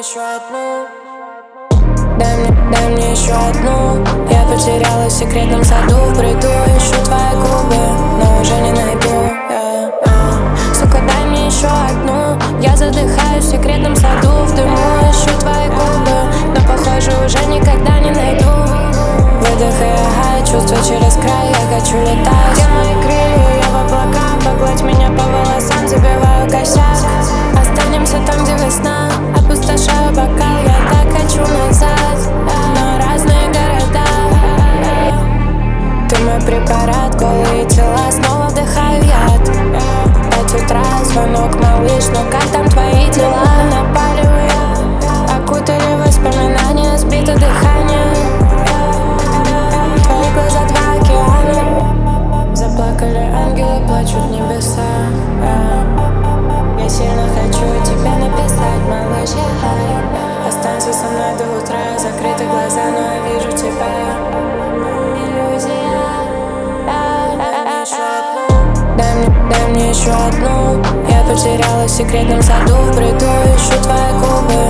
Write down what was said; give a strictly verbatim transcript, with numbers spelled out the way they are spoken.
еще одну. Дай мне, дай мне еще одну. Я потерялась в секретном саду, в бреду ищу твои губы, но уже не найду. yeah, yeah. Сука, дай мне еще одну. Я задыхаюсь в секретном саду, в дыму ищу твои губы, но похоже уже никогда не найду. Выдох и ага, чувства через край, я хочу летать. Где мои крылья, я в облаках, погладь меня по волосам, забиваю косяк. Останемся там, где весна, опустошаю бокал, я так хочу назад, но разные города. Ты мой препарат, голые тела, снова вдыхаю яд. Пять утра, звонок, малыш, ну как там твои дела? Напаливаю, окутали воспоминания, сбито дыхание. Твои глаза два океана. Заплакали ангелы, плачут небеса. Я сильно хочу тебе написать, малыш, я хай. Останься со мной до утра, закрыты глаза, но я вижу тебя. Иллюзия. Дай мне, дай мне еще одну. Я потерялась в секретном саду, в бреду ищу твои губы,